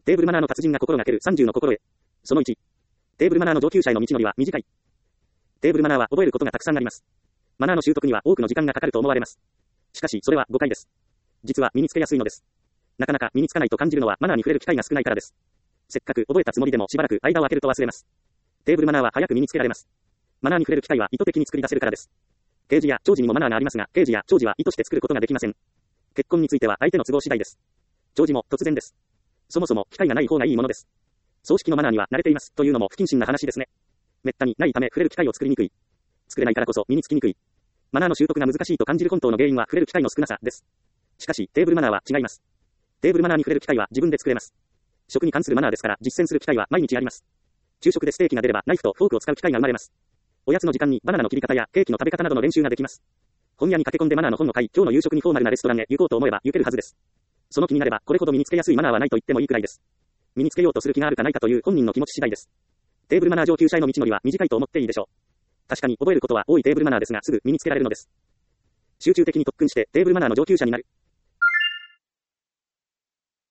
テーブルマナーの達人が心がける30の心得。その1。テーブルマナーの上級者への道のりは短い。テーブルマナーは覚えることがたくさんあります。マナーの習得には多くの時間がかかると思われます。しかし、それは誤解です。実は身につけやすいのです。なかなか身につかないと感じるのはマナーに触れる機会が少ないからです。せっかく覚えたつもりでもしばらく間を空けると忘れます。テーブルマナーは早く身につけられます。マナーに触れる機会は意図的に作り出せるからです。刑事や長司にもマナーがありますが、刑事や長司は意図して作ることができません。結婚については相手の都合次第です。長司も突然です。そもそも機会がない方がいいものです。葬式のマナーには慣れていますというのも不謹慎な話ですね。めったにないため触れる機会を作りにくい。作れないからこそ身につきにくい。マナーの習得が難しいと感じる本当の原因は触れる機会の少なさです。しかし、テーブルマナーは違います。テーブルマナーに触れる機会は自分で作れます。食に関するマナーですから実践する機会は毎日あります。昼食でステーキが出ればナイフとフォークを使う機会が生まれます。おやつの時間にバナナの切り方やケーキの食べ方などの練習ができます。本屋に駆け込んでマナーの本を買い、今日の夕食にフォーマルなレストランへ行こうと思えば行けるはずです。その気になればこれほど身につけやすいマナーはないと言ってもいいくらいです。身につけようとする気があるかないかという本人の気持ち次第です。テーブルマナー上級者への道のりは短いと思っていいでしょう。確かに覚えることは多いテーブルマナーですがすぐ身につけられるのです。集中的に特訓してテーブルマナーの上級者になる。